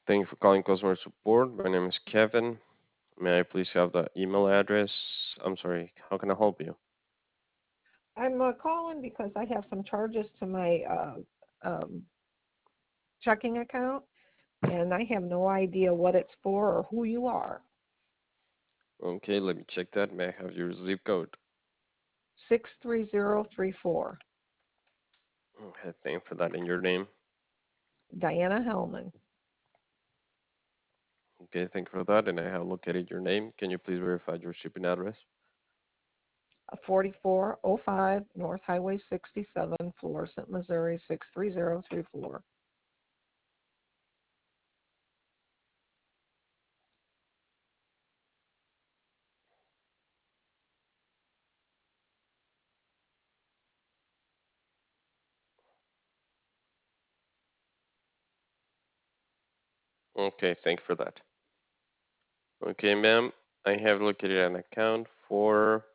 Thank you for calling customer support. My name is Kevin. May I please have the email address? I'm sorry, how can I help you? I'm calling because I have some charges to my checking account, and I have no idea what it's for or who you are. Okay, let me check that. May I have your zip code? 63034. Okay, thank you for that. And your name? Diana Hellman. Okay, thank you for that. And I have located your name. Can you please verify your shipping address? 4405 North Highway 67, Florissant, Missouri 63034. Okay, thank you for that. Okay, ma'am, I have located an account for,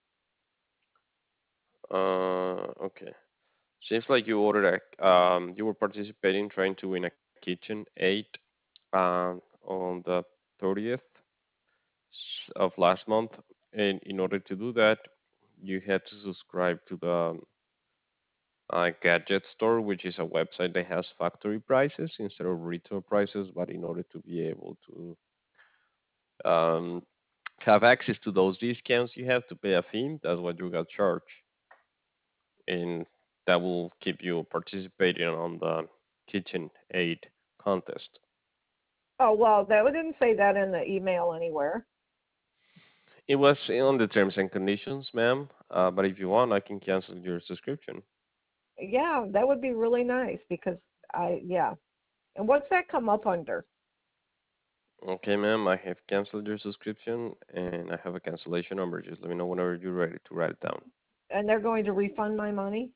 okay. Seems like you ordered you were participating trying to win a KitchenAid on the 30th of last month. And in order to do that, you had to subscribe to the Gadget Store, which is a website that has factory prices instead of retail prices. But in order to be able to um, have access to those discounts, you have to pay a fee. That's what you got charged. And that will keep you participating on the KitchenAid contest. Oh, well, that didn't say that in the email anywhere. It was on the terms and conditions, ma'am. But if you want, I can cancel your subscription. Yeah, that would be really nice because yeah. And what's that come up under? Okay, ma'am, I have canceled your subscription and I have a cancellation number. Just let me know whenever you're ready to write it down. And they're going to refund my money?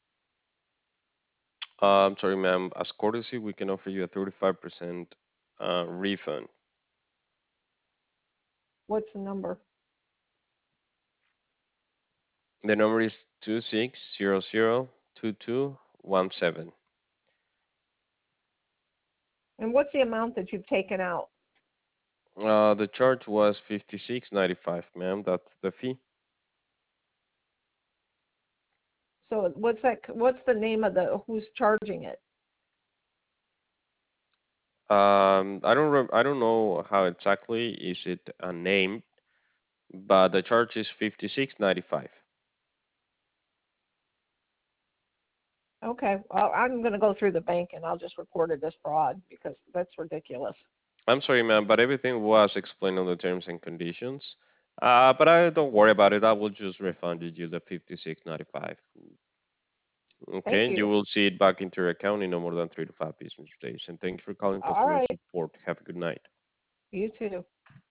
I'm sorry, ma'am. As courtesy, we can offer you a 35% refund. What's the number? The number is 26002217. And what's the amount that you've taken out? The charge was 56.95, ma'am. That's the fee. So what's the name of the who's charging it? I don't know how exactly is it named, but the charge is 56.95. Okay, well, I'm going to go through the bank and I'll just report it as fraud because that's ridiculous. I'm sorry, ma'am, but everything was explained on the terms and conditions. But I don't worry about it. I will just refund you the 56.95. Okay, Thank and you you. will see it back into your account in no more than 3 to 5 business days. And thank you for calling All customer right, support. Have a good night. you too.